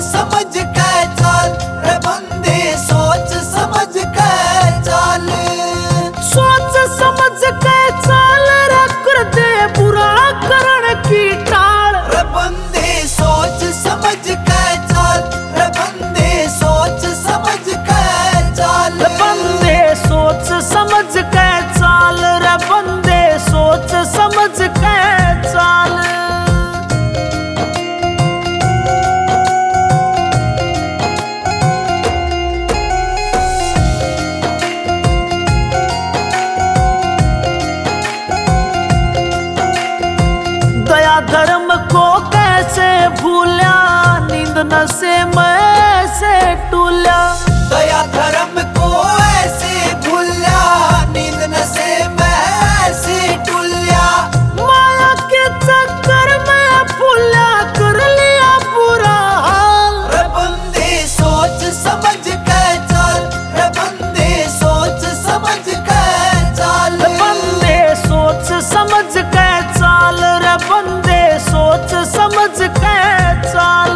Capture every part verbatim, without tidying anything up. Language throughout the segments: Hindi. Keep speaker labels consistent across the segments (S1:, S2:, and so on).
S1: समझ के चाल रे बंदे, सोच समझ के चाल।
S2: सोच समझ के चाल रे कर दे बुरा करण की टाल।
S1: रे बंदे सोच समझ के चाल रे बंदे, सोच समझ के चाल।
S2: रे बंदे सोच समझ के चाल रे बंदे, सोच समझ के चाल। दया धर्म को कैसे भूल्या, नींद नशे में से टूल्या।
S1: दया धर्म को ऐसे भूल्या, नींद नशे में ऐसे टूल्या।
S2: माया के चक्कर में भूल्या, कर लिया बुरा हाल।
S1: रे बंदे सोच समझ के चाल रे बंदे, सोच समझ के चाल।
S2: रे बंदे सोच समझ के चाल रे बंदे, सोच समझ के चाल।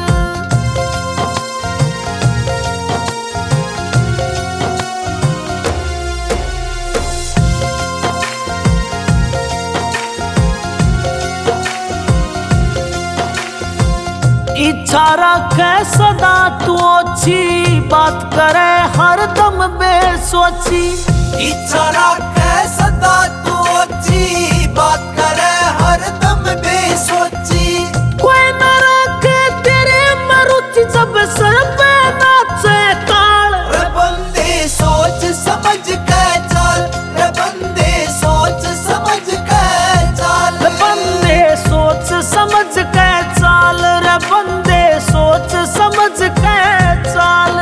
S2: इच्छा रखे सदा तू अच्छी, बात करे हर दम बेसोची।
S1: इच्छा रखे सदा तू अच्छी, बात करे हर दम बेसोची।
S2: कोई न रखे तेरे मरुचि, जब सर पे नाचे ताल।
S1: रे बंदे सोच समझ के चाल रे बंदे, सोच समझ के चाल।
S2: रे बंदे सोच समझ के चाल रे बंदे, सोच समझ के चाल।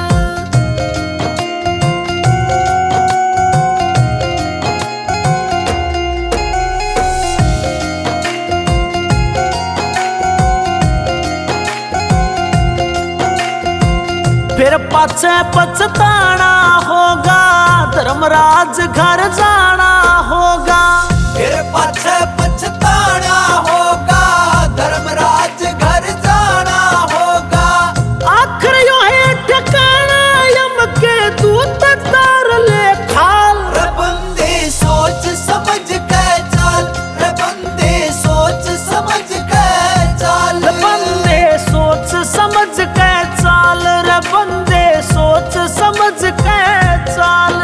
S2: फिर पाछे पछताना होगा, धर्मराज घर जाना होगा।
S1: फिर पाछे पछताना होगा, धर्मराज घर जाना होगा।
S2: आखिर यो है ठिकाना, यम के दूत तार ले खाल।
S1: रे बंदे सोच समझ के चाल रे बंदे, सोच समझ के चाल।
S2: रे बंदे सोच समझ के चाल रे बंदे, सोच समझ के चाल।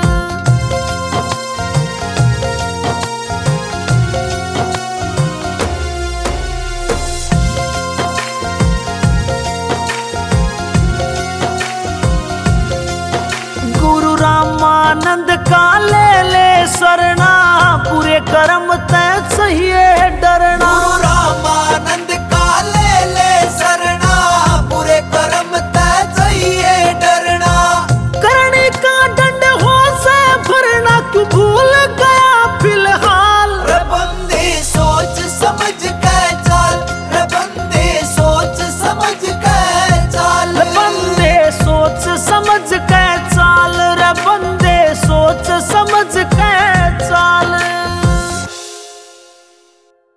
S2: गुरु रामानंद का ले ले शरणा, पूरे कर्म तय चाहिए डरना।
S1: गुरु रामा